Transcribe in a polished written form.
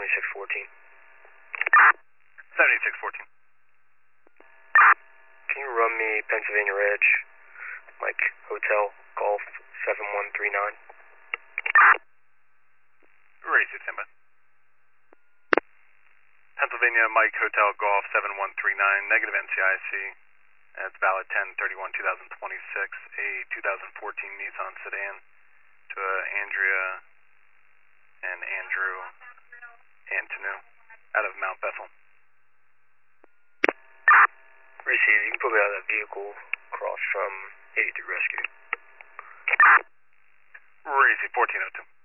7614. 7614. Can you run me Pennsylvania Ridge, Mike Hotel Golf 7139? Ready to stand by. Pennsylvania Mike Hotel Golf 7139, negative NCIC. It's valid 10/31/2026, a 2014 Nissan sedan to Andrea and Andrew Antonu out of Mount Bethel. Receive, you can put me out of that vehicle across from 83 Rescue. Receive 1402.